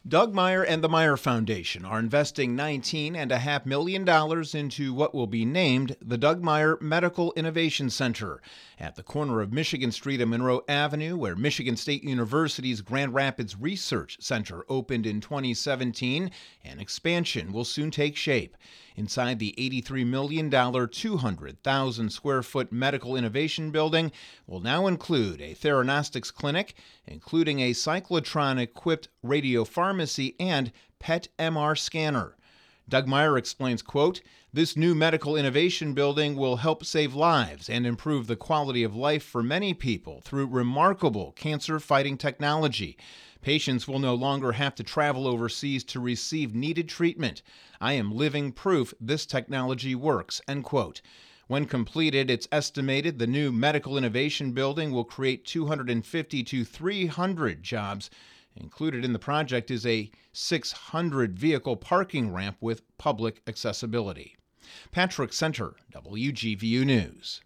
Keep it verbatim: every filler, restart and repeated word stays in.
Doug Meyer and the Meyer Foundation are investing nineteen point five million dollars into what will be named the Doug Meyer Medical Innovation Center at the corner of Michigan Street and Monroe Avenue, where Michigan State University's Grand Rapids Research Center opened in twenty seventeen. An expansion will soon take shape. Inside the eighty-three million dollars, two hundred thousand square foot medical innovation building will now include a theranostics clinic, including a cyclotron-equipped radiopharmacy and P E T M R scanner. Doug Meyer explains, quote, "This new medical innovation building will help save lives and improve the quality of life for many people through remarkable cancer-fighting technology. Patients will no longer have to travel overseas to receive needed treatment. I am living proof this technology works," end quote. When completed, it's estimated the new medical innovation building will create two hundred fifty to three hundred jobs. Included in the project is a six hundred vehicle parking ramp with public accessibility. Patrick Center, W G V U News.